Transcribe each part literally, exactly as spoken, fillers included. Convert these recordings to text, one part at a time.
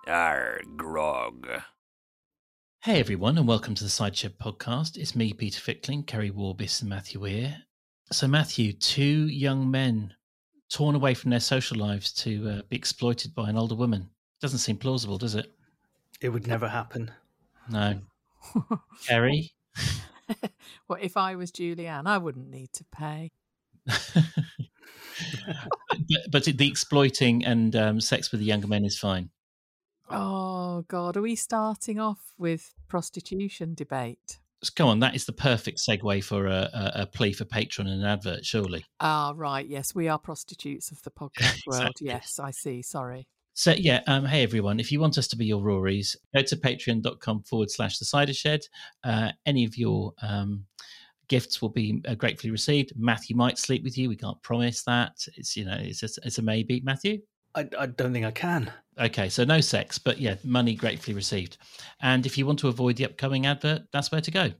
Arr, grog. Hey everyone, and welcome to the Sideshed podcast. It's me, Peter Fickling, Kerry Warbis, and Matthew Weir. So, Matthew, two young men torn away from their social lives to uh, be exploited by an older woman. Doesn't seem plausible, does it? It would never happen. No. Kerry? Well, if I was Julianne, I wouldn't need to pay. but, but the exploiting and um, sex with the younger men is fine. Oh, God. Are we starting off with prostitution debate? Let's go on. That is the perfect segue for a, a, a plea for Patreon and an advert, surely. Ah, right. Yes, we are prostitutes of the podcast world. Exactly. Yes, I see. Sorry. So, yeah, um, hey, everyone. If you want us to be your Rorys, go to patreon.com forward slash the Cider Shed. Uh, any of your um, gifts will be uh, gratefully received. Matthew might sleep with you. We can't promise that. It's, you know, it's, just, it's a maybe. Matthew? I, I don't think I can. Okay, so no sex, but yeah, money gratefully received. And if you want to avoid the upcoming advert, that's where to go.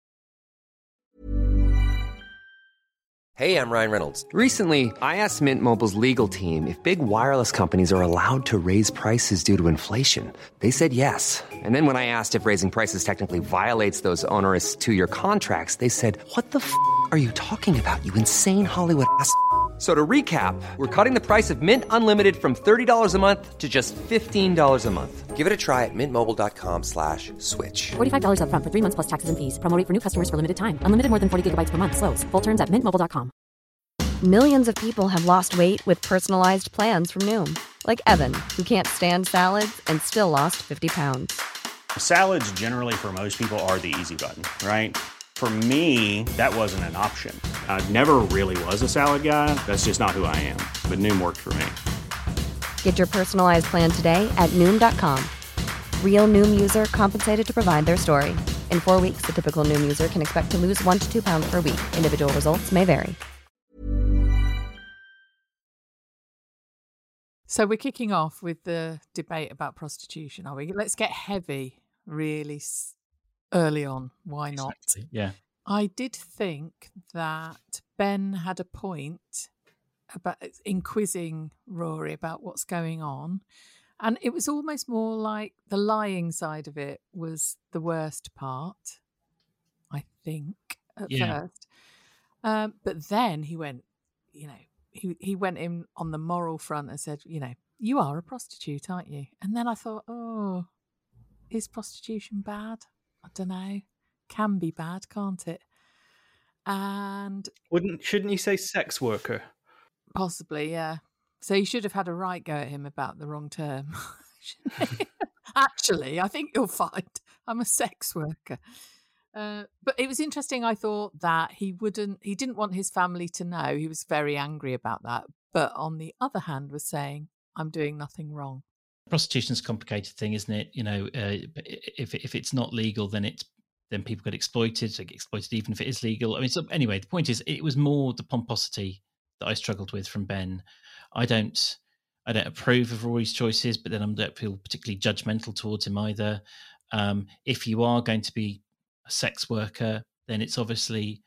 Hey, I'm Ryan Reynolds. Recently, I asked Mint Mobile's legal team if big wireless companies are allowed to raise prices due to inflation. They said yes. And then when I asked if raising prices technically violates those onerous two-year contracts, they said, what the f*** are you talking about, you insane Hollywood ass f- So to recap, we're cutting the price of Mint Unlimited from thirty dollars a month to just fifteen dollars a month. Give it a try at mintmobile.com slash switch. forty-five dollars up front for three months plus taxes and fees. Promo rate for new customers for limited time. Unlimited more than forty gigabytes per month. Slows full terms at mint mobile dot com. Millions of people have lost weight with personalized plans from Noom. Like Evan, who can't stand salads and still lost fifty pounds. Salads generally for most people are the easy button, right? For me, that wasn't an option. I never really was a salad guy. That's just not who I am. But Noom worked for me. Get your personalized plan today at Noom dot com. Real Noom user compensated to provide their story. In four weeks, the typical Noom user can expect to lose one to two pounds per week. Individual results may vary. So we're kicking off with the debate about prostitution, are we? Let's get heavy really s- early on. Why not? Exactly. Yeah. I did think that Ben had a point about inquizzing Rory about what's going on. And it was almost more like the lying side of it was the worst part, I think, at Yeah. first. Um, but then he went, you know, he, he went in on the moral front and said, you know, you are a prostitute, aren't you? And then I thought, oh, is prostitution bad? I don't know. Can be bad, can't it? And Wouldn't shouldn't you say sex worker? possibly, yeah. So you should have had a right go at him about the wrong term. shouldn't he? Actually, I think you'll find I'm a sex worker. Uh, but it was interesting. I thought that he wouldn't, he didn't want his family to know. He was very angry about that. But on the other hand, was saying, I'm doing nothing wrong. Prostitution's a complicated thing, isn't it? You know, uh, if if it's not legal, then it's then people get exploited. So get exploited even if it is legal. I mean, so anyway, the point is, it was more the pomposity that I struggled with from Ben. I don't, I don't approve of Rory's choices, but then I don't feel particularly judgmental towards him either. Um, if you are going to be a sex worker, then it's obviously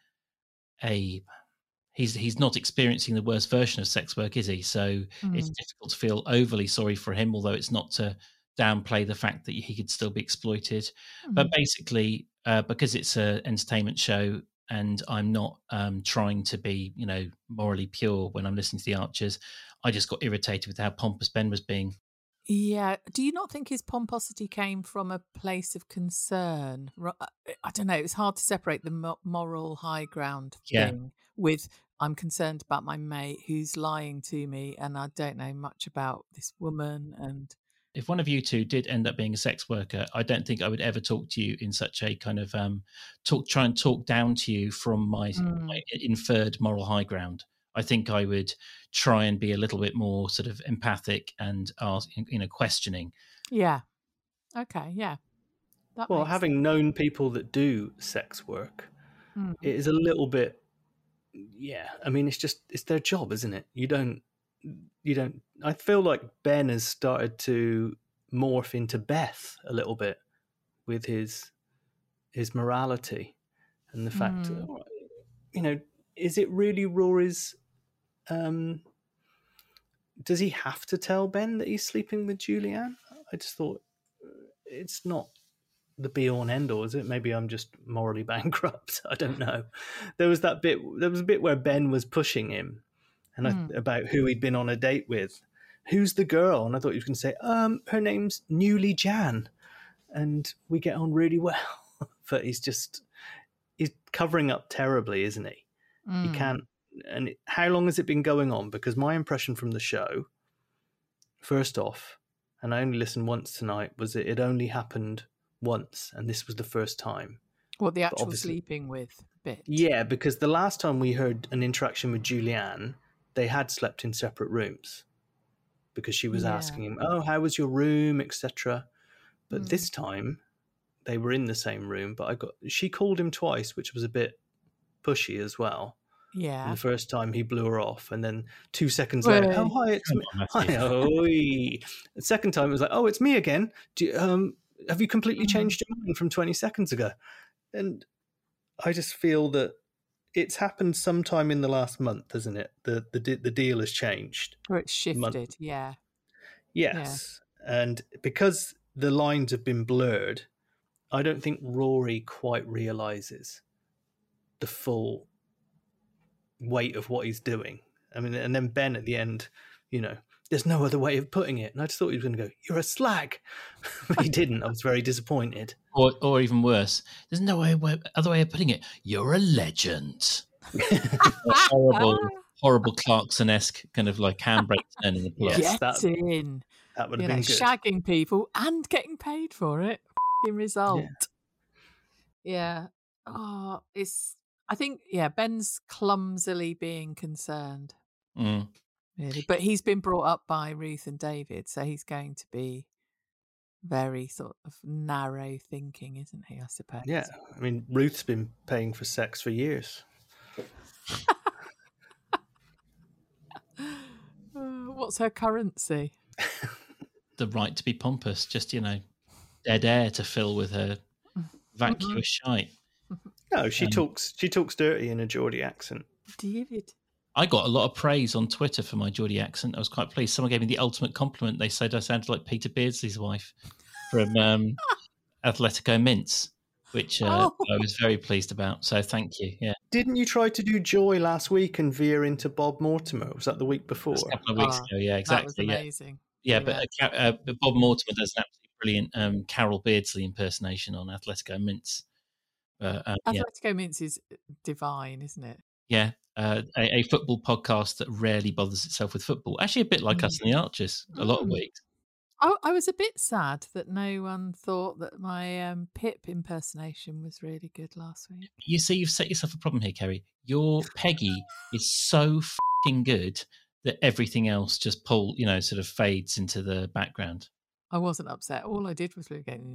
a he's he's not experiencing the worst version of sex work, is he? So Mm. it's difficult to feel overly sorry for him, although it's not to downplay the fact that he could still be exploited. Mm. But basically, uh, because it's an entertainment show and I'm not um, trying to be, you know, morally pure when I'm listening to the Archers, I just got irritated with how pompous Ben was being. Yeah. Do you not think his pomposity came from a place of concern? Ro- I don't know. It's hard to separate the mo- moral high ground Yeah. thing with I'm concerned about my mate who's lying to me and I don't know much about this woman. And If one of you two did end up being a sex worker, I don't think I would ever talk to you in such a kind of um, talk, try and talk down to you from my, Mm. my inferred moral high ground. I think I would try and be a little bit more sort of empathic and ask, you know, questioning. yeah. Okay. Yeah. That Well, makes having known people that do sex work, Mm. it is a little bit. Yeah, I mean, it's just it's their job, isn't it? You don't, you don't. I feel like Ben has started to morph into Beth a little bit with his his morality and the fact, Mm. uh, you know, is it really Rory's? Um, does he have to tell Ben that he's sleeping with Julianne? I just thought it's not the be all and end all, is it? Maybe I'm just morally bankrupt. I don't know. There was that bit. There was a bit where Ben was pushing him, and Mm. I, about who he'd been on a date with. Who's the girl? And I thought he was going to say, um, her name's Newly Jan, and we get on really well. But he's just he's covering up terribly, isn't he? Mm. He can't. And it, how long has it been going on? Because my impression from the show, first off, and I only listened once tonight, was that it only happened once, and this was the first time. What, the But actual obviously- sleeping with bit? Yeah, because the last time we heard an interaction with Julianne, they had slept in separate rooms because she was Yeah. asking him, "Oh, how was your room?" et cetera. But Mm. this time, they were in the same room. But I got she called him twice, which was a bit pushy as well. And Yeah. the first time he blew her off, and then two seconds Wait. later, "Oh, hi, it's Come me." on, Matthew. Hi, oi. The second time, it was like, "Oh, it's me again. Do you, um, have you completely Mhm. changed your mind from twenty seconds ago?" And I just feel that it's happened sometime in the last month, isn't it? The the de- the deal has changed. Or it's shifted. Month. Yeah. Yes, and because the lines have been blurred, I don't think Rory quite realizes the full weight of what he's doing. I mean, and then Ben at the end, you know, there's no other way of putting it. And I just thought he was going to go, "You're a slag." But he didn't. I was very disappointed. Or, or even worse, there's no way, way, other way of putting it. You're a legend. horrible, horrible Clarkson-esque kind of like handbrake turn in the plot. Yes, Get that- in. That would You have know, been good. shagging people and getting paid for it. F***ing result. Yeah. Oh, it's. I think, yeah, Ben's clumsily being concerned, Mm. really. But he's been brought up by Ruth and David, so he's going to be very sort of narrow thinking, isn't he, I suppose? Yeah, I mean, Ruth's been paying for sex for years. Uh, what's her currency? The right to be pompous, just, you know, dead air to fill with her vacuous shite. No, she Um, talks. She talks dirty in a Geordie accent. David. I got a lot of praise on Twitter for my Geordie accent. I was quite pleased. Someone gave me the ultimate compliment. They said I sounded like Peter Beardsley's wife from um, Atletico Mints, which uh, Oh. I was very pleased about. So thank you. Yeah, Didn't you try to do Joy last week and veer into Bob Mortimer? Was that the week before? a couple of weeks Ah, ago. Yeah, That was exactly. Yeah, amazing. yeah. But uh, Ca- uh, but Bob Mortimer does an absolutely brilliant um, Carol Beardsley impersonation on Atletico Mints. Uh, uh, yeah, Atletico Mints is divine, isn't it? yeah. Uh, a, a football podcast that rarely bothers itself with football. Actually, a bit like us and the Archers. A lot of Mm. weeks. I, I was a bit sad that no one thought that my um, Pip impersonation was really good last week. You see, you've set yourself a problem here, Kerry. Your Peggy is so fucking good that everything else just pull, you know, sort of fades into the background. I wasn't upset. All I did was really go.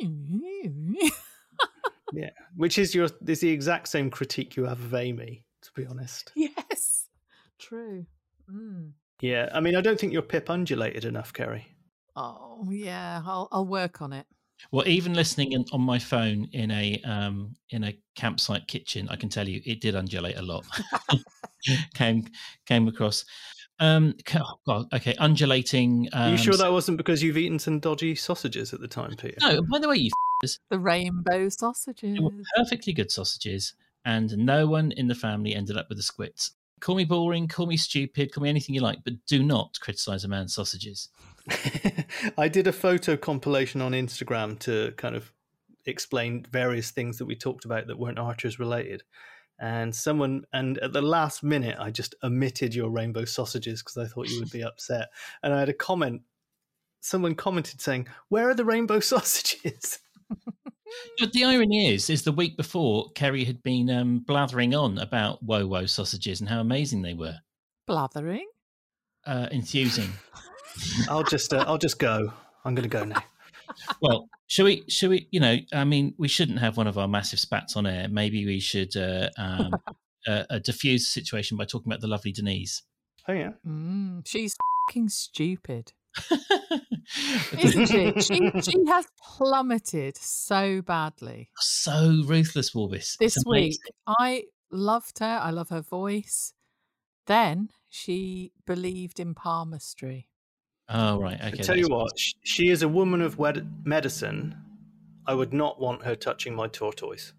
Yeah, which is your is the exact same critique you have of Amy, to be honest. Yes, true. Mm. Yeah, I mean, I don't think your Pip undulated enough, Kerry. Oh yeah, I'll I'll work on it. Well, even listening in, on my phone in a um, in a campsite kitchen, I can tell you it did undulate a lot. came came across. Um, ca- oh God, okay, undulating. Um, Are you sure that wasn't because you've eaten some dodgy sausages at the time, Peter? No, by the way, you f***ers, The rainbow sausages. they were perfectly good sausages, and no one in the family ended up with the squits. Call me boring, call me stupid, call me anything you like, but do not criticise a man's sausages. I did a photo compilation on Instagram to kind of explain various things that we talked about that weren't Archers related. And someone, and at the last minute, I just omitted your rainbow sausages because I thought you would be upset. And I had a comment. Someone commented saying, "Where are the rainbow sausages?" But the irony is, is the week before, Kerry had been um, blathering on about Woah Woah sausages and how amazing they were. Blathering. Uh, enthusing. I'll just, uh, I'll just go. I'm going to go now. Well, shall we? Shall we? You know, I mean, we shouldn't have one of our massive spats on air. Maybe we should uh, um, uh, uh, diffuse the situation by talking about the lovely Denise. Oh yeah. Mm, she's fucking stupid, isn't she? She she has plummeted so badly So ruthless, Worbis. this It's week. amazing. I loved her. I love her voice. Then she believed in palmistry. Oh, right. Okay. I tell you what, sh- she is a woman of wed- medicine. I would not want her touching my tortoise.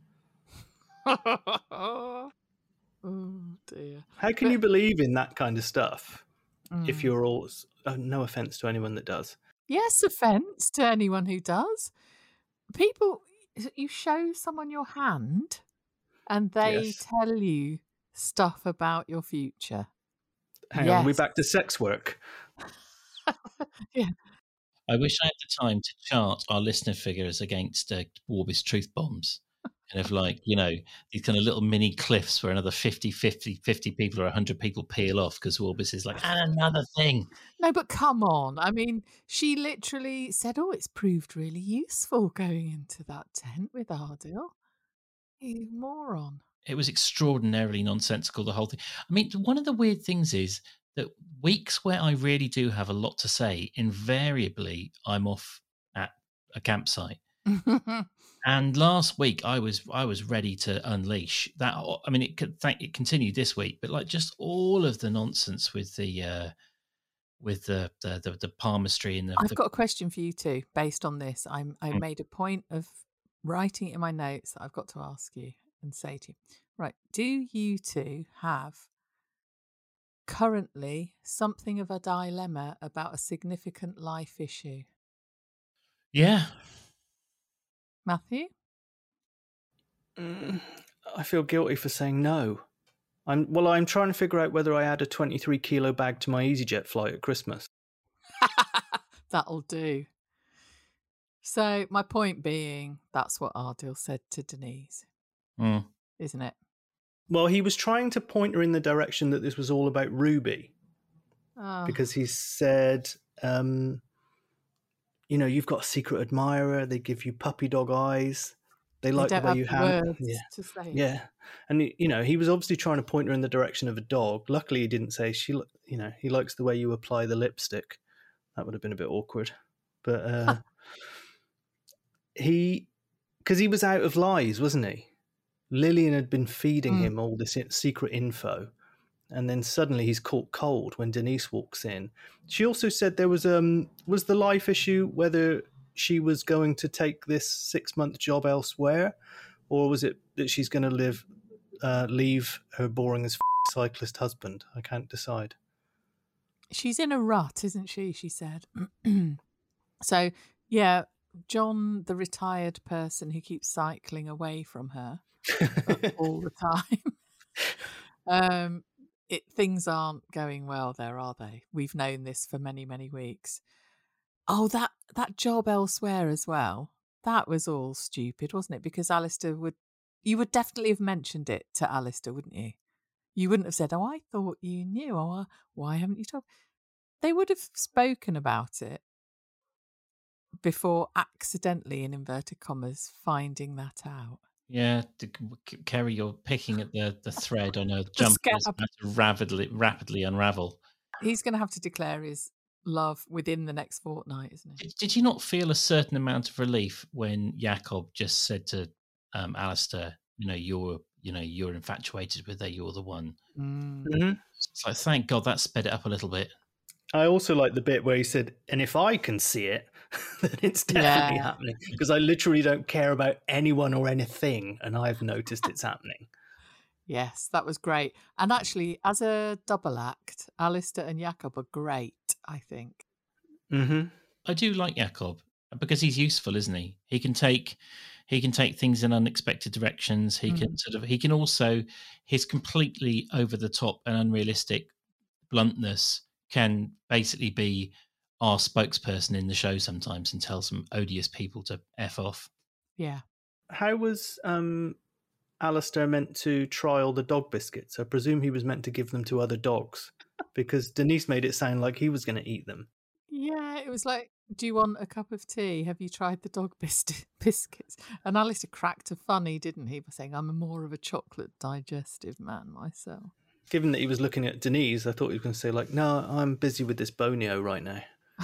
Oh dear. How can But- you believe in that kind of stuff if Mm. you're all... Oh, no offence to anyone that does. Yes, offence to anyone who does. People, you show someone your hand and they Yes. tell you stuff about your future. Hang on, we're Yes. back to sex work. Yeah. I wish I had the time to chart our listener figures against uh, Warbis truth bombs. Kind of like, you know, these kind of little mini cliffs where another fifty, fifty, fifty people or one hundred people peel off because Warbis is like, and another thing. No, but come on. I mean, she literally said, oh, it's proved really useful going into that tent with Ardil. You moron. It was extraordinarily nonsensical, the whole thing. I mean, one of the weird things is that weeks where I really do have a lot to say, invariably I'm off at a campsite. And last week I was I was ready to unleash that. I mean, it could it continued this week, but like just all of the nonsense with the uh, with the the, the the palmistry and the, I've the, got a question for you too, based on this. I'm I Mm. made a point of writing it in my notes that I've got to ask you and say to you. Right, do you two have currently something of a dilemma about a significant life issue? yeah. Matthew? Mm, I feel guilty for saying no. I'm well. I'm trying to figure out whether I add a twenty-three kilo bag to my EasyJet flight at Christmas. That'll do. So my point being, that's what Ardil said to Denise, Mm. isn't it? Well, he was trying to point her in the direction that this was all about Ruby, Oh, because he said, um, you know, you've got a secret admirer. They give you puppy dog eyes. They they like the don't way have you the handle. words Yeah. to say. Yeah, and you know he was obviously trying to point her in the direction of a dog. Luckily, he didn't say she. li- You know, he likes the way you apply the lipstick. That would have been a bit awkward, but uh, he, because he was out of lies, wasn't he? Lillian had been feeding Mm. him all this i- secret info, and then suddenly he's caught cold when Denise walks in. She also said there was um was the life issue whether she was going to take this six month job elsewhere, or was it that she's going to live uh, leave her boring as f- cyclist husband? I can't decide. She's in a rut, isn't she? She said. So, yeah, John, the retired person who keeps cycling away from her all the time. um, it things aren't going well there, are they? We've known this for many, many weeks. Oh, that that job elsewhere as well. That was all stupid, wasn't it? Because Alistair would, you would definitely have mentioned it to Alistair, wouldn't you? You wouldn't have said, "Oh, I thought you knew." Oh, why haven't you told? They would have spoken about it before accidentally, in inverted commas, finding that out. Yeah, the- Kerry, you're picking at the, the thread on a jump that's scab. about to rapidly, rapidly unravel. He's going to have to declare his love within the next fortnight, isn't he? Did, did you not feel a certain amount of relief when Jakob just said to um, Alistair, you know, you're, you know, you're infatuated with her, you're the one. Mm. Mhm. It's like, thank God that sped it up a little bit. I also like the bit where he said, "And if I can see it, then it's definitely Yeah. happening." Because I literally don't care about anyone or anything, and I've noticed it's happening. Yes, that was great. And actually, as a double act, Alistair and Jakob are great, I think. Mm-hmm. I do like Jakob because he's useful, isn't he? He can take he can take things in unexpected directions. He can sort of he can also his completely over the top and unrealistic bluntness can basically be our spokesperson in the show sometimes and tell some odious people to F off. Yeah. How was um, Alistair meant to trial the dog biscuits? I presume he was meant to give them to other dogs, because Denise made it sound like he was going to eat them. Yeah, it was like, do you want a cup of tea? Have you tried the dog bis- biscuits? And Alistair cracked a funny, didn't he, by saying, I'm more of a chocolate digestive man myself. Given that he was looking at Denise, I thought he was going to say, like, no, I'm busy with this Bonio right now.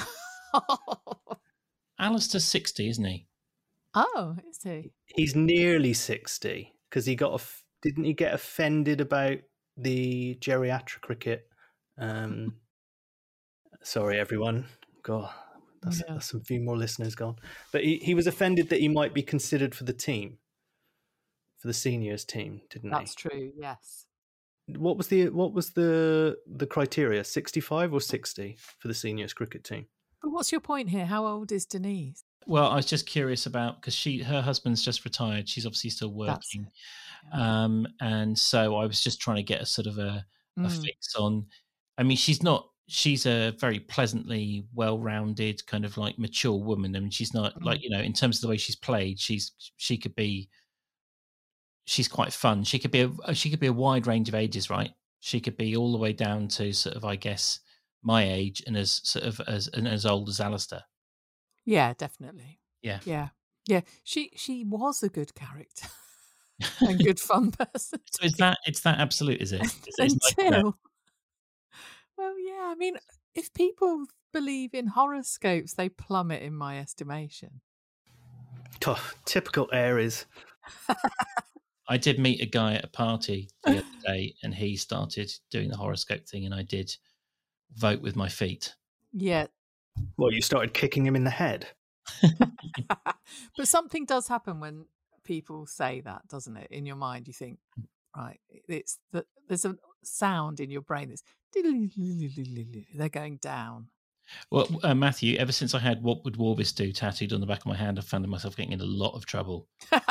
Alistair's sixty, isn't he? Oh, is he? He's nearly sixty, because he got off, didn't he get offended about the geriatric cricket? Um, sorry, everyone. God, that's, Yeah. that's some few more listeners gone. But he, he was offended that he might be considered for the team, for the seniors team, didn't That's he? true, yes. What was the what was the the criteria? sixty-five or sixty for the seniors cricket team? But what's your point here? How old is Denise? Well, I was just curious about because she her husband's just retired. She's obviously still That's working, it. Yeah. um, and so I was just trying to get a sort of a, a Mm. fix on. I mean, she's not. She's a very pleasantly well-rounded, kind of like mature woman. I mean, she's not like, you know, in terms of the way she's played, she's she could be. She's quite fun. She could be a she could be a wide range of ages, right? She could be all the way down to sort of, I guess, my age and as sort of as and as old as Alistair. Yeah, definitely. Yeah. Yeah. Yeah. She she was a good character and good fun person. So is that it's that absolute, is it? Is it- it's like that? Until well, yeah, I mean, if people believe in horoscopes, they plummet in my estimation. Oh, typical Aries. I did meet a guy at a party the other day, and he started doing the horoscope thing, and I did vote with my feet. Yeah. Well, you started kicking him in the head. But something does happen when people say that, doesn't it? In your mind, you think, right, it's that there's a sound in your brain that's they're going down. Well, uh, Matthew, ever since I had "What Would Warvis Do" tattooed on the back of my hand, I found myself getting in a lot of trouble.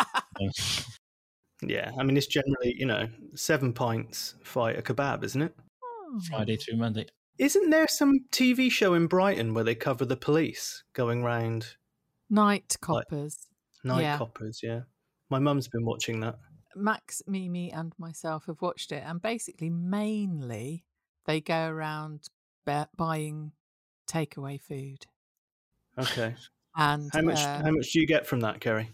Yeah, I mean, it's generally, you know, seven pints, fight a kebab, isn't it? Oh. Friday through Monday. Isn't there some T V show in Brighton where they cover the police going round Night coppers. night Yeah. coppers? Yeah, my mum's been watching that. Max, Mimi, and myself have watched it, and basically, mainly, they go around ba- buying takeaway food. Okay, And how much? uh, How much do you get from that, Kerry?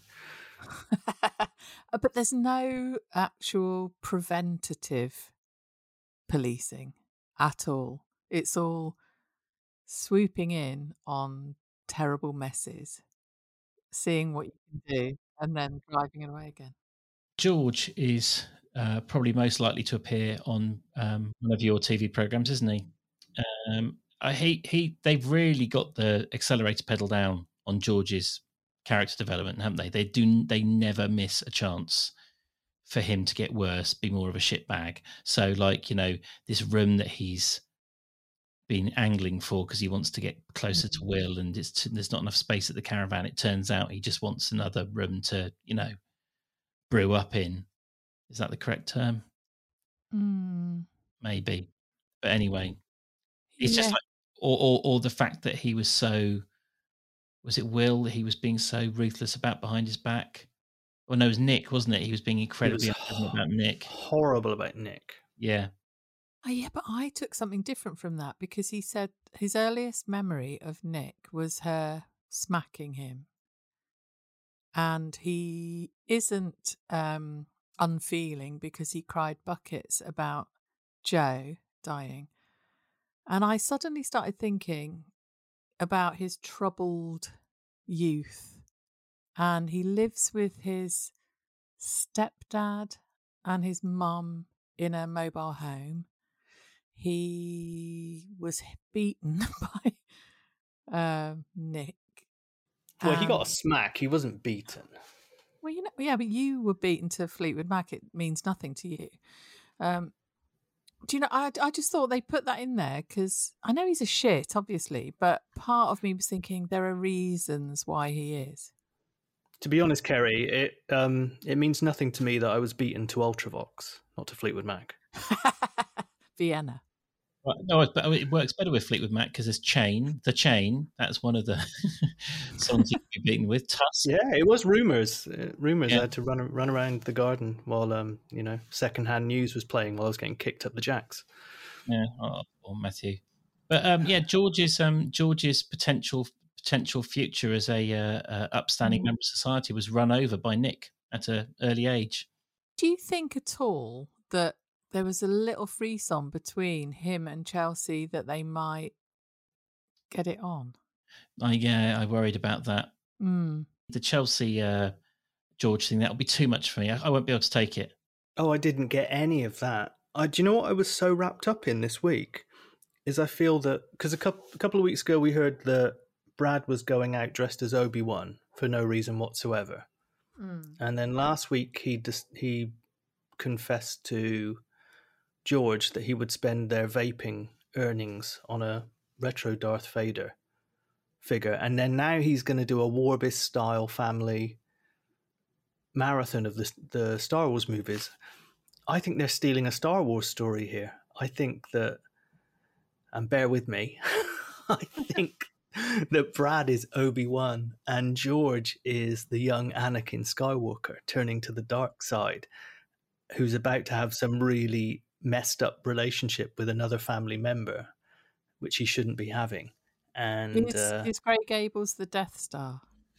but there's no actual preventative policing at all. It's all swooping in on terrible messes, seeing what you can do, and then driving it away again. George is uh, probably most likely to appear on um, one of your T V programs, isn't he? Um, I, he he. They've really got the accelerator pedal down on George's character development, haven't they? They do. They never miss a chance for him to get worse, be more of a shitbag. So, like, you know, this room that he's been angling for because he wants to get closer to Will, and it's t- there's not enough space at the caravan. It turns out he just wants another room to, you know, brew up in. Is that the correct term? Mm, Maybe. But anyway, it's just yeah. like, or, or or the fact that he was so, was it Will that he was being so ruthless about behind his back? Or no, it was Nick, wasn't it? He was being incredibly was unpleasant about Nick. Horrible about Nick. Yeah. Oh, yeah, but I took something different from that because he said his earliest memory of Nick was her smacking him. And he isn't um, unfeeling because he cried buckets about Joe dying. And I suddenly started thinking about his troubled youth. And he lives with his stepdad and his mum in a mobile home. He was beaten by uh, Nick. Well, he got a And- smack. He wasn't beaten. Well, you know, yeah, but you were beaten to Fleetwood Mac. It means nothing to you. Um, do you know? I I just thought they put that in there because I know he's a shit, obviously, but part of me was thinking there are reasons why he is. To be honest, Kerry, it um it means nothing to me that I was beaten to Ultravox, not to Fleetwood Mac. Vienna. Right. No, it, but it works better with Fleetwood Mac because there's Chain. The Chain, that's one of the songs you can be beaten with. Tusk. Yeah, it was rumours. Uh, rumours Yeah. I had to run run around the garden while um you know secondhand news was playing while I was getting kicked up the jacks. Yeah, oh, poor Matthew. But um, yeah, George's um, George's potential potential future as a uh, uh, upstanding Mm. member of society was run over by Nick at an early age. Do you think at all that there was a little frisson between him and Chelsea that they might get it on? I yeah, I worried about that. Mm. The Chelsea uh, George thing, that'll be too much for me. I, I won't be able to take it. Oh, I didn't get any of that. I, do you know what I was so wrapped up in this week? is I feel that because a couple a couple of weeks ago we heard that Brad was going out dressed as Obi-Wan for no reason whatsoever, Mm. and then last week he just he confessed to George that he would spend their vaping earnings on a retro Darth Vader figure, and then now he's going to do a Warbis style family marathon of the the Star Wars movies. I think they're stealing a Star Wars story here. I think that, and bear with me, I think that Brad is Obi-Wan and George is the young Anakin Skywalker turning to the dark side, who's about to have some really messed up relationship with another family member, which he shouldn't be having. And Is, uh, is Grey Gables the Death Star?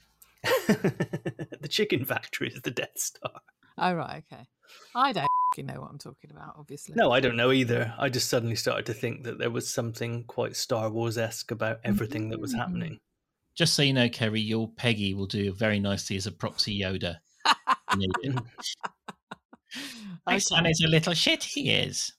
the chicken factory is the Death Star. Oh, right, okay. I don't f***ing know what I'm talking about, obviously. No, I don't know either. I just suddenly started to think that there was something quite Star Wars-esque about everything that was Mm. happening. Just so you know, Kerry, your Peggy will do very nicely as a proxy Yoda. You need it. My son is a little shit, he is.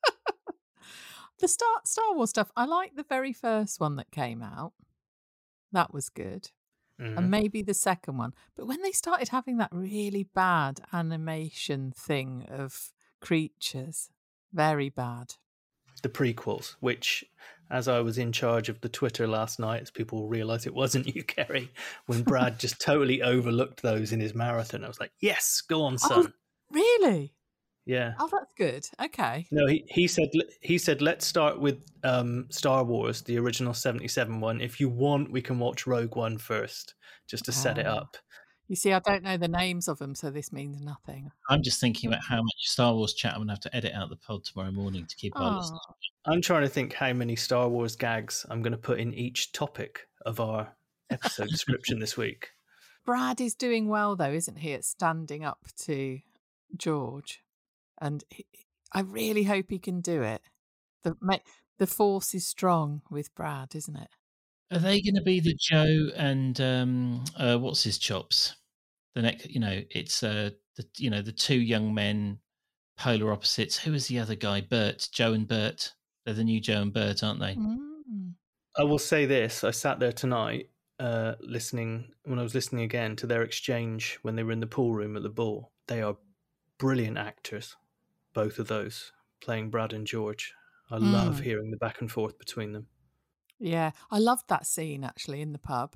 The Star Star Wars stuff, I like the very first one that came out. That was good. Mhm. And maybe the second one. But when they started having that really bad animation thing of creatures, very bad. The prequels, which, as I was in charge of the Twitter last night, as people realised it wasn't you, Kerry, when Brad just totally overlooked those in his marathon, I was like, yes, go on, son. Oh, really? Yeah. Oh, that's good. Okay. No, he, he said he said let's start with um, Star Wars, the original seventy-seven one. If you want, we can watch Rogue One first, just to set it Ah. up. You see, I don't know the names of them, so this means nothing. I'm just thinking about how much Star Wars chat I'm going to have to edit out the pod tomorrow morning to keep our Oh. listeners. I'm trying to think how many Star Wars gags I'm going to put in each topic of our episode description this week. Brad is doing well, though, isn't he, at standing up to George? And he, I really hope he can do it. The ma- the force is strong with Brad, isn't it? Are they going to be the Joe and um, uh, what's his chops? The next, you know, it's uh, the you know the two young men, polar opposites. Who is the other guy? Bert, Joe and Bert. They're the new Joe and Bert, aren't they? Mm. I will say this: I sat there tonight, uh, listening when I was listening again to their exchange when they were in the pool room at the ball. They are brilliant actors, both of those playing Brad and George. I love Mm. hearing the back and forth between them. Yeah, I loved that scene actually in the pub.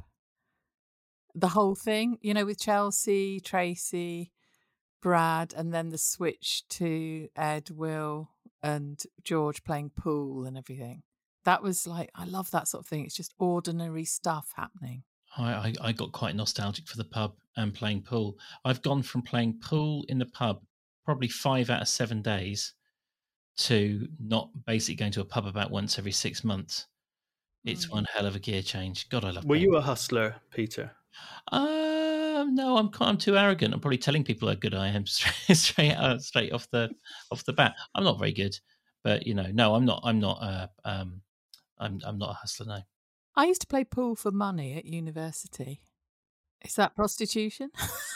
The whole thing, you know, with Chelsea, Tracy, Brad, and then the switch to Ed, Will, and George playing pool and everything. That was like, I love that sort of thing. It's just ordinary stuff happening. I, I, I got quite nostalgic for the pub and playing pool. I've gone from playing pool in the pub probably five out of seven days to not basically going to a pub about once every six months. It's Mm. one hell of a gear change. God, I love. Were playing. you a hustler, Peter? Um, no, I'm quite- I'm too arrogant. I'm probably telling people how good I am straight straight, out, straight off the off the bat. I'm not very good, but you know, no, I'm not. I'm not. Uh, um, I'm I'm not a hustler. No. I used to play pool for money at university. Is that prostitution?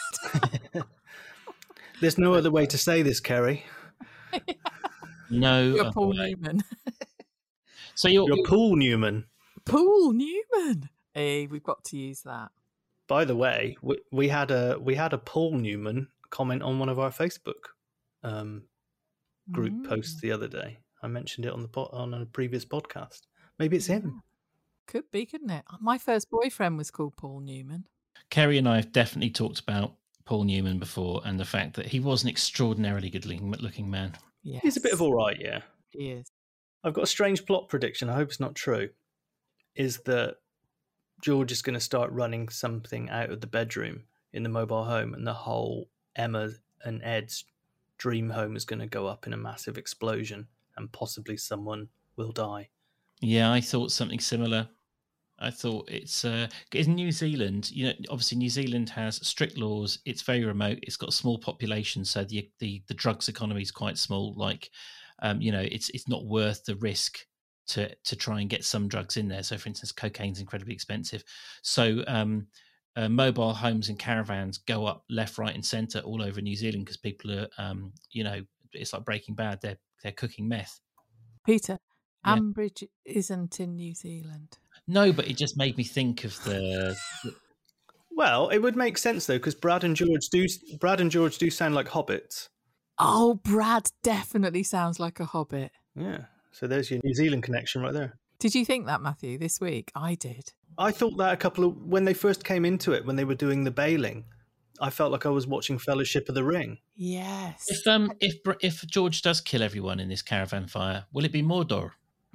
There's no other way to say this, Kerry. No. You're other Paul way. Newman. So you're, You're Paul Newman. Paul Newman. Hey, we've got to use that. By the way, we, we had a we had a Paul Newman comment on one of our Facebook um, group Mm. posts the other day. I mentioned it on the po- on a previous podcast. Maybe it's him. Could be, couldn't it? My first boyfriend was called Paul Newman. Kerry and I have definitely talked about Paul Newman before, and the fact that he was an extraordinarily good-looking looking man. Yes. He's a bit of all right, yeah. He is. I've got a strange plot prediction. I hope it's not true. Is that George is going to start running something out of the bedroom in the mobile home, and the whole Emma and Ed's dream home is going to go up in a massive explosion, and possibly someone will die. Yeah, I thought something similar. I thought it's uh, in New Zealand. You know, obviously New Zealand has strict laws. It's very remote. It's got a small population, so the the, the drugs economy is quite small. Like, um, you know, it's it's not worth the risk to to try and get some drugs in there. So, for instance, cocaine's incredibly expensive. So, um, uh, mobile homes and caravans go up left, right, and centre all over New Zealand because people are, um, you know, it's like Breaking Bad. They're they're cooking meth. Peter, Yeah. Ambridge isn't in New Zealand. No, but it just made me think of the. Well, it would make sense though, because Brad and George do Brad and George do sound like hobbits. Oh, Brad definitely sounds like a hobbit. Yeah. So there's your New Zealand connection right there. Did you think that, Matthew, this week? I did. I thought that a couple of when they first came into it, when they were doing the bailing, I felt like I was watching Fellowship of the Ring. Yes. If um if Br- if George does kill everyone in this caravan fire, will it be Mordor?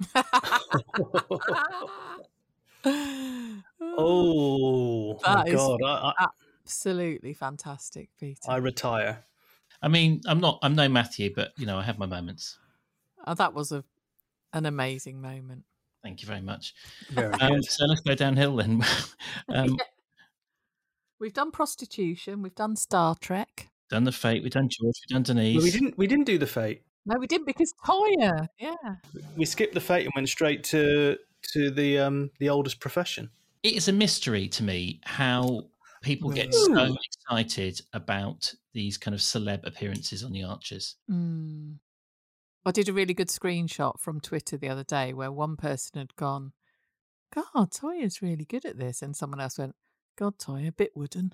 Oh That my is god! I, I, absolutely fantastic, Peter. I retire. I mean, I'm not. I'm no Matthew, but you know, I have my moments. Oh, that was a an amazing moment. Thank you very much. Very Um, good. so let's go downhill then. um, We've done prostitution. We've done Star Trek. Done the Fate. We've done George. We've done Denise. Well, we didn't. We didn't do the Fate. No, we didn't because Toya. Yeah. We skipped the Fate and went straight to to the um the oldest profession. It is a mystery to me how people get Ooh. so excited about these kind of celeb appearances on the Archers. Mm. I did a really good screenshot from Twitter the other day where one person had gone, God, Toya's really good at this. And someone else went, God, Toya, a bit wooden.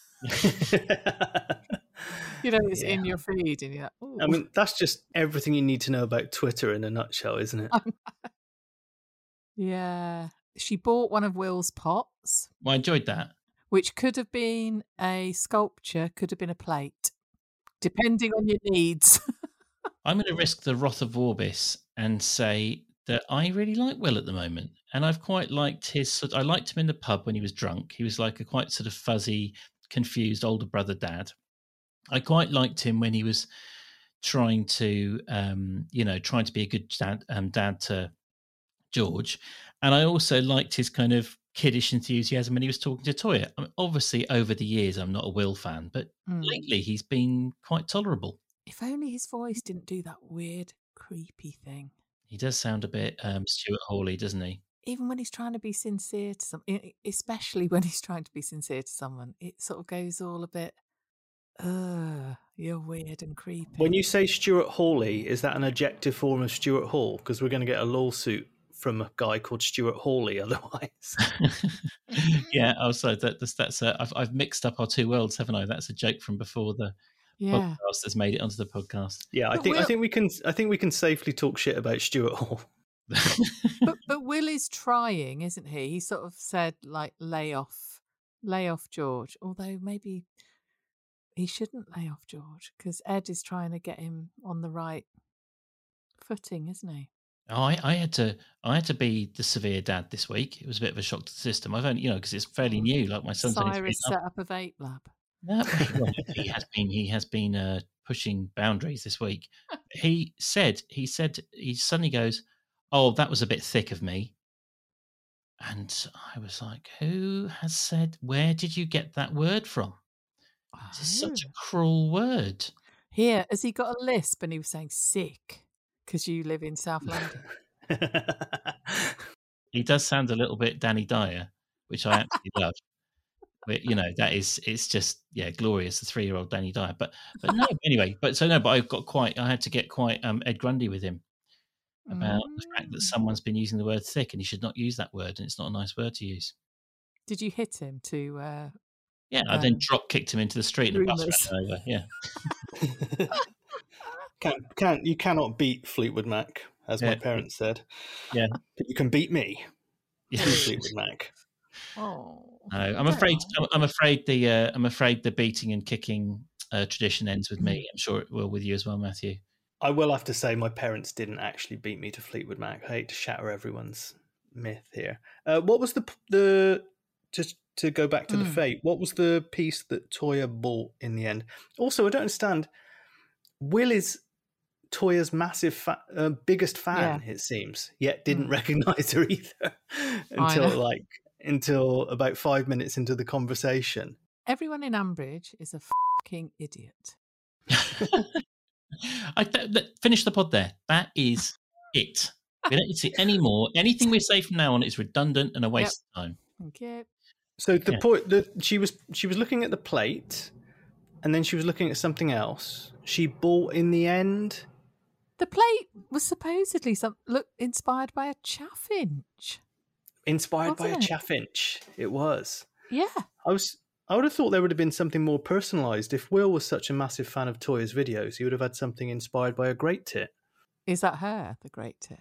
You know, it's Yeah. in your feed and you're like, ooh. I mean, that's just everything you need to know about Twitter in a nutshell, isn't it? Yeah. She bought one of Will's pots, Well, I enjoyed that. which could have been a sculpture, could have been a plate, depending on your needs. I'm going to risk the wrath of Orbis and say that I really like Will at the moment, and I've quite liked his. I liked him in the pub when he was drunk. He was like a quite sort of fuzzy, confused older brother dad. I quite liked him when he was trying to, um, you know, trying to be a good dad, um, dad to George, and I also liked his kind of kiddish enthusiasm when he was talking to Toya. I mean, obviously, over the years, I'm not a Will fan, but Mm. lately he's been quite tolerable. If only his voice didn't do that weird, creepy thing. He does sound a bit um, Stuart Hawley, doesn't he? Even when he's trying to be sincere to someone, especially when he's trying to be sincere to someone, it sort of goes all a bit, ugh, you're weird and creepy. When you say Stuart Hawley, is that an adjective form of Stuart Hall? Because we're going to get a lawsuit from a guy called Stuart Hawley otherwise. Yeah. Oh, so that, that's that's uh, I've I've mixed up our two worlds, haven't I? That's a joke from before the Yeah. podcast that's made it onto the podcast. Yeah, I But think I Will- think we can I think we can safely talk shit about Stuart Hall. but but Will is trying, isn't he? He sort of said like lay off, lay off George. Although maybe he shouldn't lay off George because Ed is trying to get him on the right footing, isn't he? Oh, I, I had to I had to be the severe dad this week. It was a bit of a shock to the system. I've only you know because it's fairly new. Like my son's only Cyrus three set up a vape lab. No, well, he has been he has been uh, pushing boundaries this week. He said he said he suddenly goes, "Oh, that was a bit thick of me," and I was like, "Who has said? Where did you get that word from? This is such a Oh. cruel word." Here, has he got a lisp and he was saying sick because you live in South London? He does sound a little bit Danny Dyer, which I absolutely love. But, you know, that is it's just yeah, glorious, the three year old Danny Dyer. But but no, anyway, but so no, but I've got quite I had to get quite um, Ed Grundy with him about the fact that Mm. someone's been using the word thick and he should not use that word and it's not a nice word to use. Did you hit him to? Uh, Yeah, I then Um, drop kicked him into the street and a bus rumours. ran him over. Yeah. Can't, can't, you cannot beat Fleetwood Mac, as my Yeah. parents said. Yeah. But you can beat me, Yeah. through Fleetwood Mac. oh, No, I'm afraid. Oh. I'm, I'm afraid the. Uh, I'm afraid the beating and kicking uh, tradition ends with Mm. me. I'm sure it will with you as well, Matthew. I will have to say my parents didn't actually beat me to Fleetwood Mac. I hate to shatter everyone's myth here. Uh, what was the the just to go back to the Mm. Fate? What was the piece that Toya bought in the end? Also, I don't understand. Will is Toya's massive, fa- uh, biggest fan. It seems, yet didn't Mm. recognize her either until know. like until about five minutes into the conversation. everyone in Ambridge is a fucking idiot. I th- th- finish the pod there. That is it. We don't need to see any more. Anything we say from now on is redundant and a waste of time. Thank you. So the Yeah. point that she was she was looking at the plate, and then she was looking at something else. She bought in the end The plate was supposedly some look inspired by a chaffinch. Inspired by a Wasn't it? chaffinch. It was. Yeah. I was. I would have thought there would have been something more personalised. If Will was such a massive fan of Toya's videos, he would have had something inspired by a great tit. Is that her, the great tit?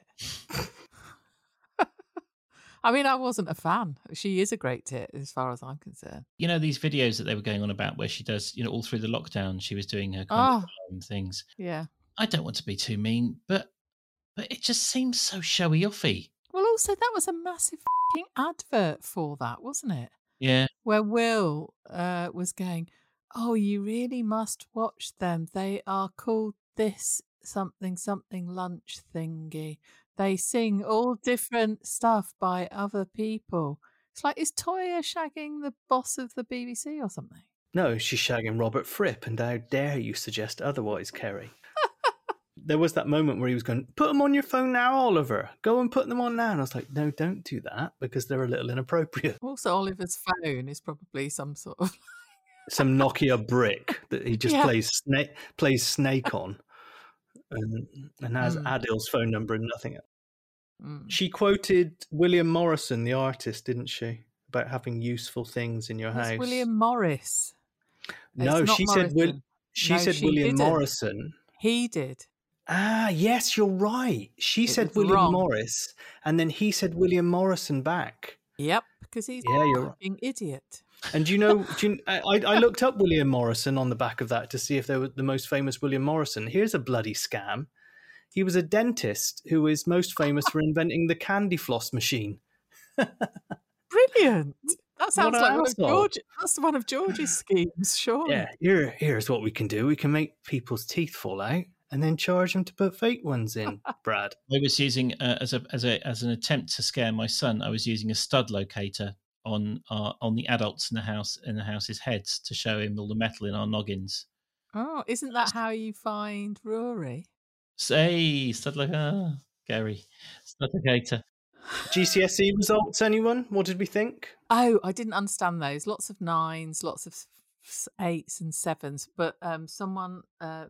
I mean, I wasn't a fan. She is a great tit as far as I'm concerned. You know, these videos that they were going on about where she does, you know, all through the lockdown, she was doing her kind Oh. of um, things. Yeah. I don't want to be too mean, but but it just seems so showy offy. Well, also, that was a massive fing advert for that, wasn't it? Yeah. Where Will uh, was going, oh, you really must watch them. They are called this something, something lunch thingy. They sing all different stuff by other people. It's like, is Toya shagging the boss of the B B C or something? No, she's shagging Robert Fripp, and how dare you suggest otherwise, Kerry? There was that moment where he was going, put them on your phone now, Oliver. Go and put them on now. And I was like, no, don't do that, because they're a little inappropriate. Also, Oliver's phone is probably some sort of... Some Nokia brick that he just Yeah. plays snake plays Snake on, and, and has Mm. Adil's phone number and nothing else. Mm. She quoted William Morrison, the artist, didn't she? About having useful things in your It's house. William Morris. No, It's not she said Will, Morrison. she No, said she William didn't. Morrison. He did. Ah, yes, you're right. She It said was William wrong. Morris, and then he said William Morrison back. Yep, because he's Yeah, a you're right. fucking idiot. And do you know, do you, I, I looked up William Morrison on the back of that to see if they were the most famous William Morrison. Here's a bloody scam. He was a dentist who is most famous for inventing the candy floss machine. Brilliant. That sounds What an like one of asshole. George. That's one of George's schemes, surely. Yeah, here, here's what we can do. We can make people's teeth fall out and then charge them to put fake ones in, Brad. I was using uh, as a as a as an attempt to scare my son. I was using a stud locator on uh, on the adults in the house in the house's heads to show him all the metal in our noggins. Oh, isn't that how you find Rory? Say stud locator, Gary, stud locator. G C S E results, anyone? What did we think? Oh, I didn't understand those. Lots of nines, lots of s- eights and sevens. But um, someone, uh,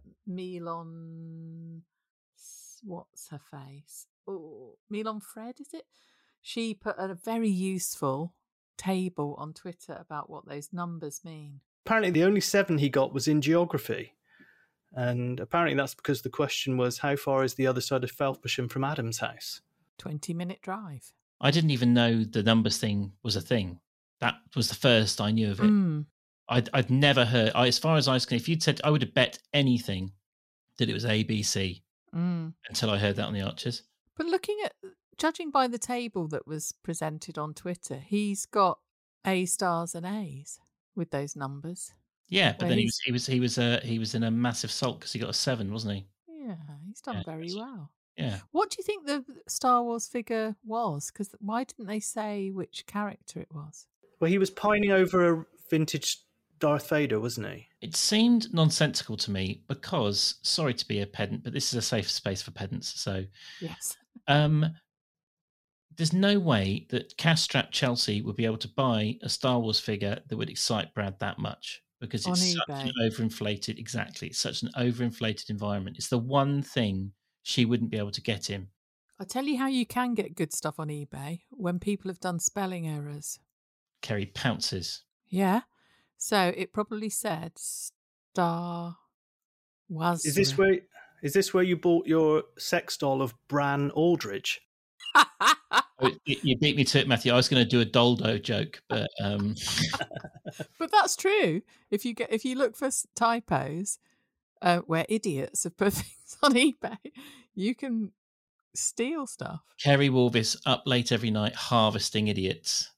Milon, what's her face? Oh, Milon Fred, is it? She put a very useful table on Twitter about what those numbers mean. Apparently the only seven he got was in geography. And apparently that's because the question was, how far is the other side of Felpersham from Adam's house? twenty minute drive. I didn't even know the numbers thing was a thing. That was the first I knew of it. Mm. I'd, I'd never heard, I, as far as I was concerned, if you'd said, I would have bet anything that it was A B C Mm. until I heard that on the Archers. But looking at, judging by the table that was presented on Twitter, he's got A stars and A's with those numbers. Yeah, but Well, then he he's- was he was he was uh, he was in a massive sulk because he got a seven, wasn't he? Yeah, he's done Yeah, very that's- well. Yeah. What do you think the Star Wars figure was? Because why didn't they say which character it was? Well, he was pining over a vintage Darth Vader, wasn't he? It seemed nonsensical to me because, sorry to be a pedant, but this is a safe space for pedants. So, Yes. um, there's no way that cash-strapped Chelsea would be able to buy a Star Wars figure that would excite Brad that much because On it's such eBay. an overinflated. Exactly, it's such an overinflated environment. It's the one thing she wouldn't be able to get him. I'll tell you how you can get good stuff on eBay when people have done spelling errors. Kerry pounces. Yeah. So it probably said Star was. Is this where is this where you bought your sex doll of Bran Aldridge? Oh, you you beat me to it, Matthew. I was going to do a Doldo joke, but um, But that's true. If you get if you look for s- typos uh, where idiots have put things on eBay, you can steal stuff. Kerry Wolvis up late every night harvesting idiots.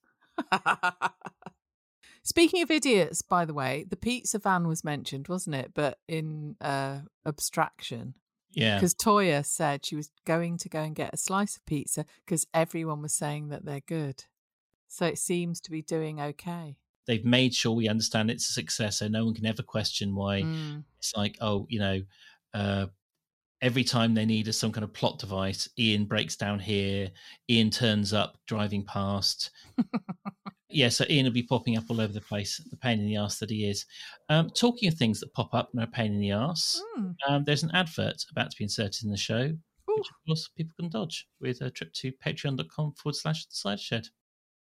Speaking of idiots, by the way, the pizza van was mentioned, wasn't it? But in uh, abstraction. Yeah. Because Toya said she was going to go and get a slice of pizza because everyone was saying that they're good. So it seems to be doing okay. They've made sure we understand it's a success, so no one can ever question why. Mm. It's like, oh, you know, uh, every time they need some kind of plot device, Ian breaks down here, Ian turns up driving past. Yeah, so Ian will be popping up all over the place, the pain in the arse that he is. Um, talking of things that pop up and are a pain in the arse, Mm. um, there's an advert about to be inserted in the show, Ooh. which of course people can dodge with a trip to patreon.com forward slash the side shed.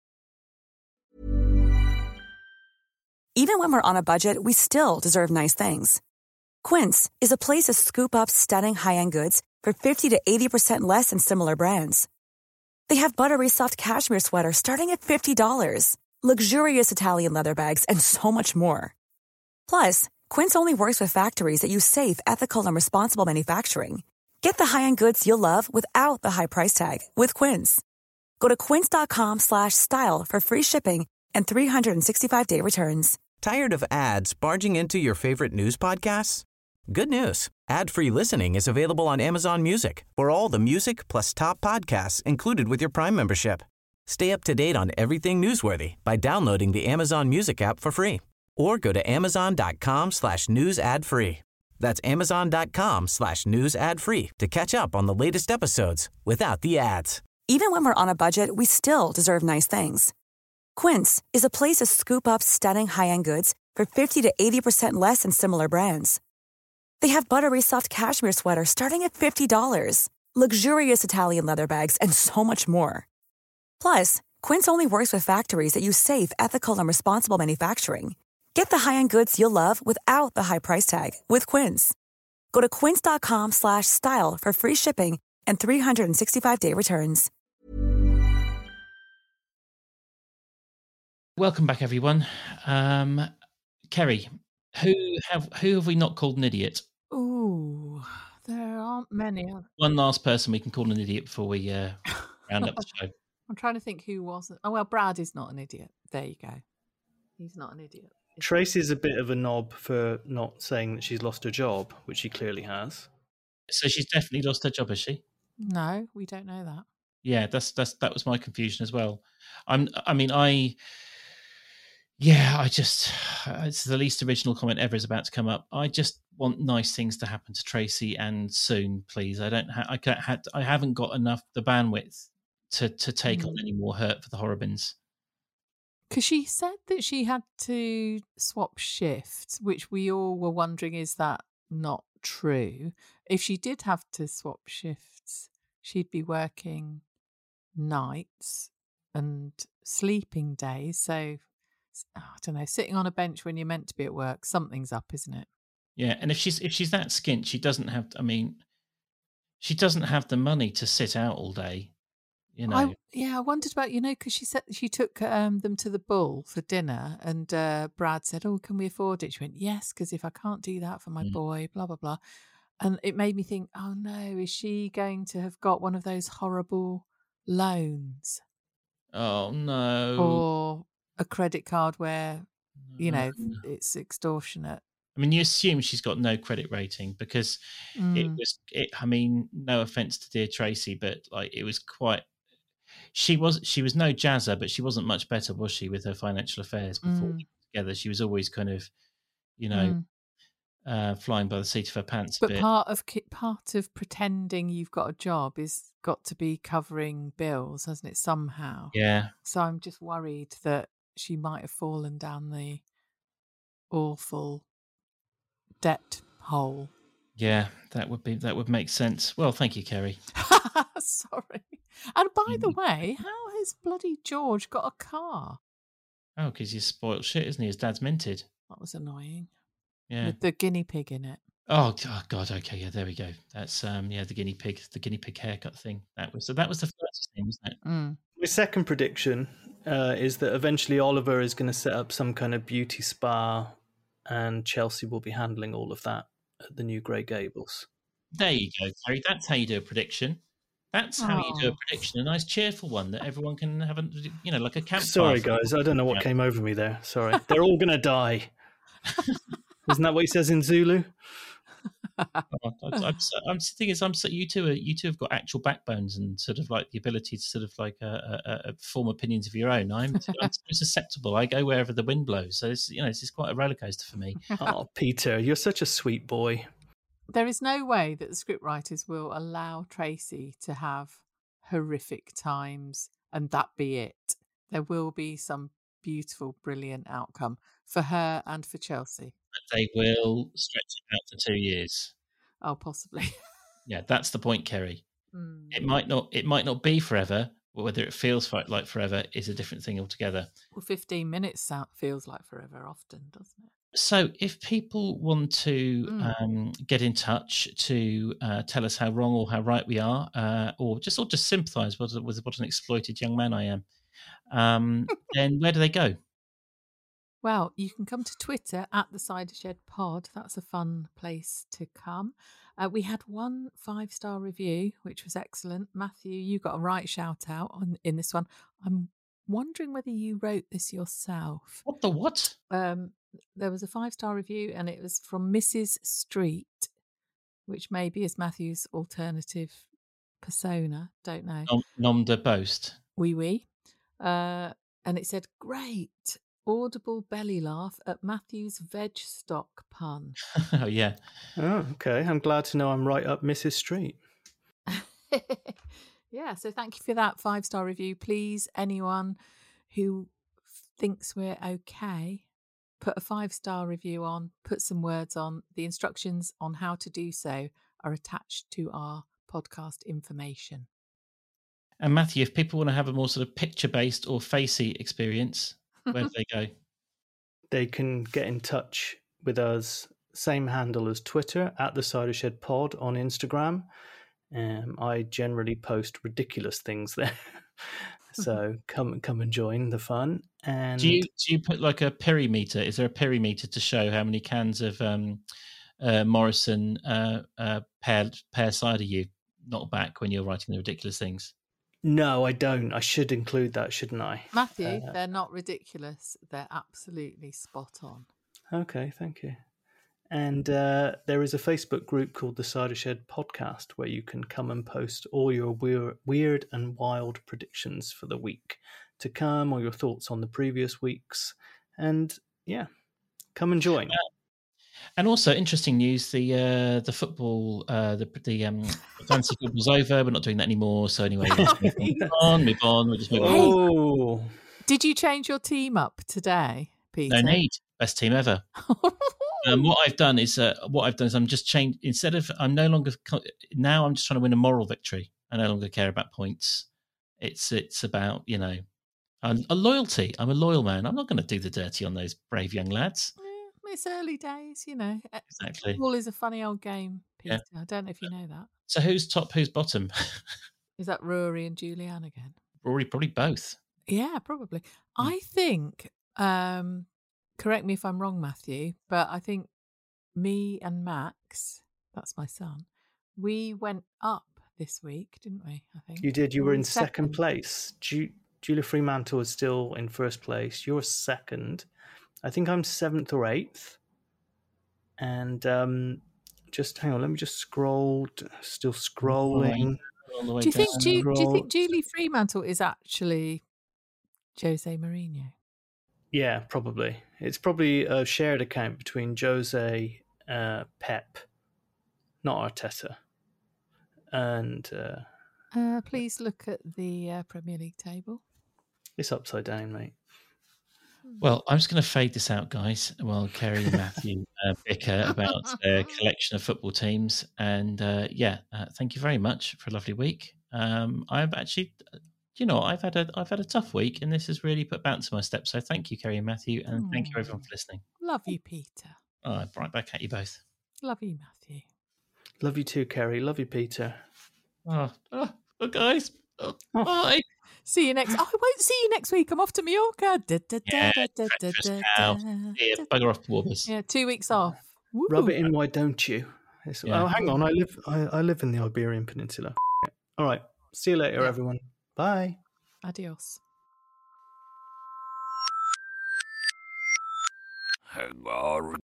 Even when we're on a budget, we still deserve nice things. Quince is a place to scoop up stunning high-end goods for fifty to eighty percent less than similar brands. They have buttery soft cashmere sweaters starting at fifty dollars, luxurious Italian leather bags, and so much more. Plus, Quince only works with factories that use safe, ethical, and responsible manufacturing. Get the high-end goods you'll love without the high price tag with Quince. Go to quince.com slash style for free shipping and three sixty-five day returns. Tired of ads barging into your favorite news podcasts? Good news. Ad-free listening is available on Amazon Music for all the music plus top podcasts included with your Prime membership. Stay up to date on everything newsworthy by downloading the Amazon Music app for free or go to amazon.com slash news ad free. That's amazon.com slash news ad free to catch up on the latest episodes without the ads. Even when we're on a budget, we still deserve nice things. Quince is a place to scoop up stunning high-end goods for fifty to eighty percent less than similar brands. They have buttery soft cashmere sweaters starting at fifty dollars, luxurious Italian leather bags, and so much more. Plus, Quince only works with factories that use safe, ethical, and responsible manufacturing. Get the high-end goods you'll love without the high price tag with Quince. Go to quince.com slash style for free shipping and three sixty-five day returns. Welcome back, everyone. Um, Kerry, who have who have we not called an idiot? Ooh, there aren't many. One last person we can call an idiot before we uh, round up the show. I'm trying to think who wasn't. Oh, well, Brad is not an idiot. There you go. He's not an idiot. Tracy's a bit of a knob for not saying that she's lost her job, which she clearly has. So she's definitely lost her job, has she? No, we don't know that. Yeah, that's that's that was my confusion as well. I'm. I mean, I. Yeah, I just, it's the least original comment ever is about to come up. I just want nice things to happen to Tracy and soon, please. I don't, ha- I can't, ha- I haven't got enough the bandwidth to to take mm. on any more hurt for the Horrobins. Because she said that she had to swap shifts, which we all were wondering, is that not true? If she did have to swap shifts, she'd be working nights and sleeping days. So, I don't know, sitting on a bench when you're meant to be at work, something's up, isn't it? Yeah, and if she's if she's that skint, she doesn't have. I mean, she doesn't have the money to sit out all day. You know. I, yeah, I wondered about you know because she said she took um, them to the Bull for dinner, and uh, Brad said, "Oh, can we afford it?" She went, "Yes, because if I can't do that for my mm. boy, blah blah blah," and it made me think, "Oh no, is she going to have got one of those horrible loans?" Oh no. Or a credit card where, you know, it's extortionate. I mean, you assume she's got no credit rating because mm. it was, it, I mean, no offense to dear Tracy, but like it was quite, she was, she was no jazzer, but she wasn't much better, was she, with her financial affairs before mm. together? She was always kind of, you know, mm. uh, flying by the seat of her pants. But, but part of, part of pretending you've got a job is got to be covering bills, hasn't it, somehow? Yeah. So I'm just worried that she might have fallen down the awful debt hole. Yeah, that would be that would make sense. Well, thank you, Kerry. Sorry. And by mm. the way, how has bloody George got a car? Oh, because he's spoiled shit, isn't he? His dad's minted. That was annoying. Yeah. With the guinea pig in it. Oh, oh God, okay, yeah, there we go. That's um, yeah, the guinea pig, the guinea pig haircut thing. That was so. That was the first thing, wasn't it? Mm. My second prediction uh, is that eventually Oliver is going to set up some kind of beauty spa, and Chelsea will be handling all of that at the new Grey Gables. There you go, Terry. That's how you do a prediction. That's how oh. you do a prediction. A nice, cheerful one that everyone can have, a, you know, like a campfire. Sorry, guys, I don't know what came over me there. Sorry, they're all going to die. Isn't that what he says in Zulu? oh, I'm, I'm, I'm thinking, I'm so you two are you two have got actual backbones and sort of like the ability to sort of like uh, uh, uh, form opinions of your own. I'm, I'm so susceptible. I go wherever the wind blows. So it's, you know, this is quite a roller coaster for me. Oh, Peter, you're such a sweet boy. There is no way that the scriptwriters will allow Tracy to have horrific times and that be it. There will be some beautiful, brilliant outcome for her and for Chelsea. They will stretch it out for two years. Oh, possibly. Yeah, that's the point, Kerry. Mm. It might not. It might not be forever. But whether it feels like forever is a different thing altogether. Well, fifteen minutes sound, feels like forever often, doesn't it? So if people want to Mm. um, get in touch to uh, tell us how wrong or how right we are, uh, or just or just sympathise with, with what an exploited young man I am, um, then where do they go? Well, you can come to Twitter at the Cider Shed Pod. That's a fun place to come. Uh, we had one five-star review, which was excellent. Matthew, you got a right shout-out on, in this one. I'm wondering whether you wrote this yourself. What the what? Um, there was a five-star review, and it was from Missus Street, which maybe is Matthew's alternative persona. Don't know. Nom, nom de boast. Wee wee. Uh, and it said, great. Audible belly laugh at Matthew's veg stock pun. Oh, yeah. Oh, okay. I'm glad to know I'm right up Missus Street. Yeah, so thank you for that five-star review. Please, anyone who thinks we're okay, put a five-star review on, put some words on. The instructions on how to do so are attached to our podcast information. And Matthew, if people want to have a more sort of picture-based or facey experience, where do they go? They can get in touch with us, same handle as Twitter, at the Cider Shed Pod on Instagram. Um, I generally post ridiculous things there. So come come and join the fun. And Do you do you put like a perimeter? Is there a perimeter to show how many cans of um, uh, Morrison uh, uh, pear, pear cider you knock back when you're writing the ridiculous things? No, I don't. I should include that, shouldn't I? Matthew, Uh, they're not ridiculous. They're absolutely spot on. Okay, thank you. And uh, there is a Facebook group called the Cider Shed Podcast where you can come and post all your weird, weird and wild predictions for the week to come, or your thoughts on the previous weeks. And yeah, come and join. And also, interesting news: the uh, the football, uh, the the um, fantasy football's over. We're not doing that anymore. So anyway, move on, move on. We'll just move on. Oh, Did you change your team up today, Peter? No need. Best team ever. Um, what I've done is uh, what I've done is I'm just changed. Instead of I'm no longer now I'm just trying to win a moral victory. I no longer care about points. It's it's about you know a, a loyalty. I'm a loyal man. I'm not going to do the dirty on those brave young lads. Yeah, it's early days, you know. Exactly. Football is a funny old game, Peter. Yeah. I don't know if you know that. So who's top? Who's bottom? Is that Rory and Julianne again? Rory, probably both. Yeah, probably. I think. Um, correct me if I'm wrong, Matthew, but I think me and Max, that's my son, we went up this week, didn't we? I think you did. You Or were in second, place. Ju- Julia Fremantle is still in first place. You're second. I think I'm seventh or eighth. And um, just hang on, let me just scroll. Still scrolling. Do you think? Ju- do you think Julie Fremantle is actually Jose Mourinho? Yeah, probably. It's probably a shared account between Jose, uh, Pep, not Arteta, and uh, Uh, please look at the uh, Premier League table. it's upside down, mate. Well, I'm just going to fade this out, guys, while Kerry and Matthew uh, bicker about their collection of football teams. And uh, yeah, uh, thank you very much for a lovely week. Um, I've actually, you know, I've had a I've had a tough week, and this has really put bounce in my step. So thank you, Kerry and Matthew, and mm. thank you everyone for listening. Love you, Peter. Oh, right back at you both. Love you, Matthew. Love you too, Kerry. Love you, Peter. Oh, oh, oh guys. Oh, bye. See you next. Oh, I won't see you next week. I'm off to Mallorca. Da, da, yeah, da, da, da, da, da, yeah, bugger off, Warblers. Yeah, two weeks off. Woo. Rub it in, why don't you? Yeah. Oh, hang on. I live. I, I live in the Iberian Peninsula. All right. See you later, yeah. everyone. Bye. Adios. Hang on.